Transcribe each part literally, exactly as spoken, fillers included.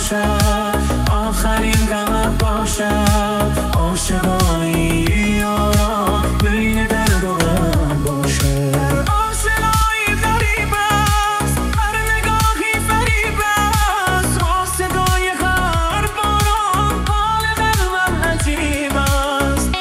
باشد، آخرین غمت باشد. عاشقانی یارا بین درد و غم باشد. آشنایی غریب است، هر نگاهی فریب است. با صدای هر باران حال قلبم عجیب است.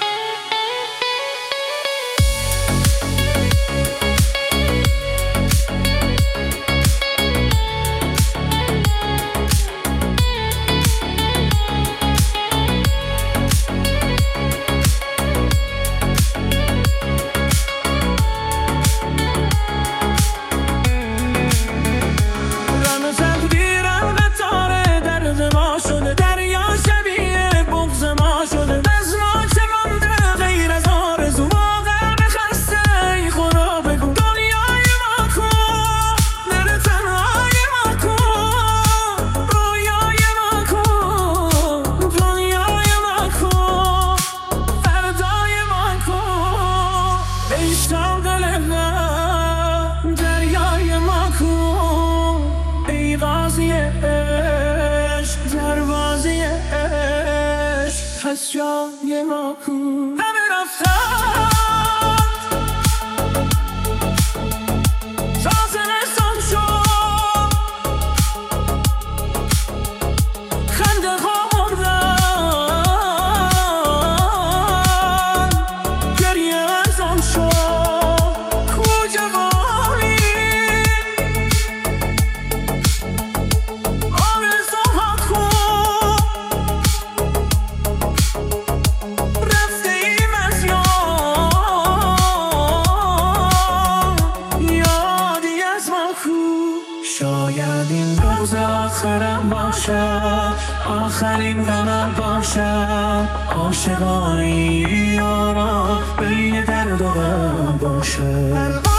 دریای ما کو، ای غازی عشق، دروازی عشق، پس جای ما کو. همه رفتن تا زمستان شد، خنده خوردن، گریه از آن شد. شاید این روز آخرم باشد، آخرین غمم باشد. عاشقانی یارا بین درد و غم باشد.